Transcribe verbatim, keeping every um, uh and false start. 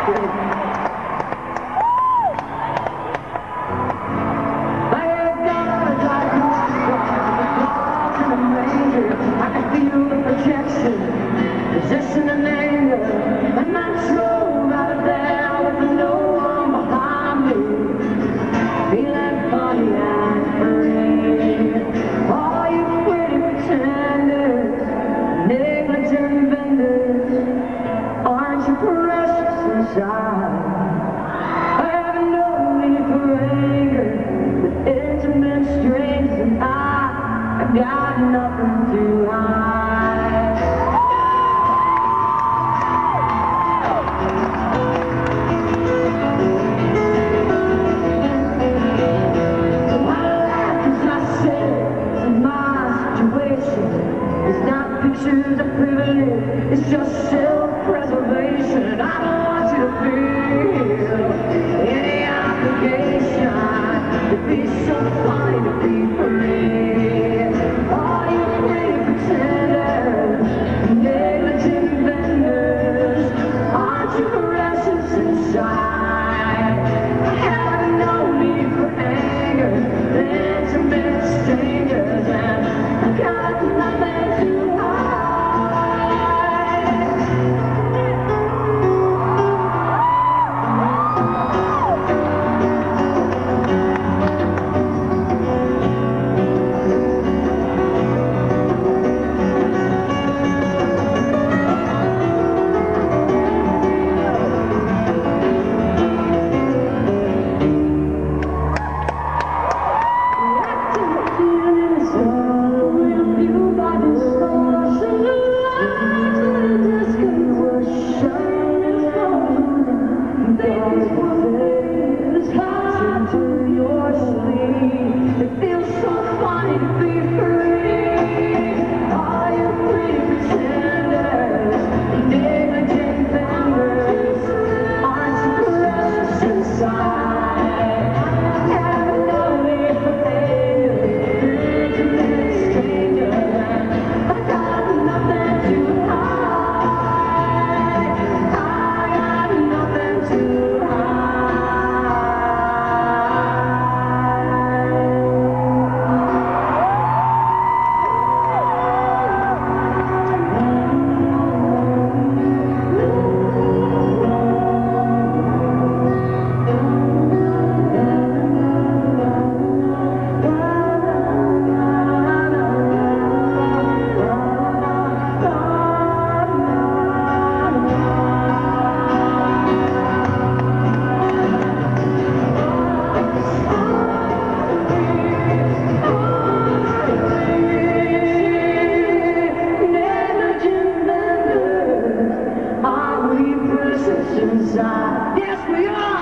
Possession and anger, and I drove out of there with no one behind me, feeling funny and free. All you pretty pretenders, negligent vendors, aren't you precious inside? I have no need for anger, with intimate strangers, and I, I've got nothing to hide. It's not pictures of privilege, it's just self-preservation. I don't want you to feel any obligation to be so funny to be free. All you pretty pretenders, negligent vendors, aren't you precious inside? I have no need for anger, intimate strangers, and I got nothing to inside. Yes, we are.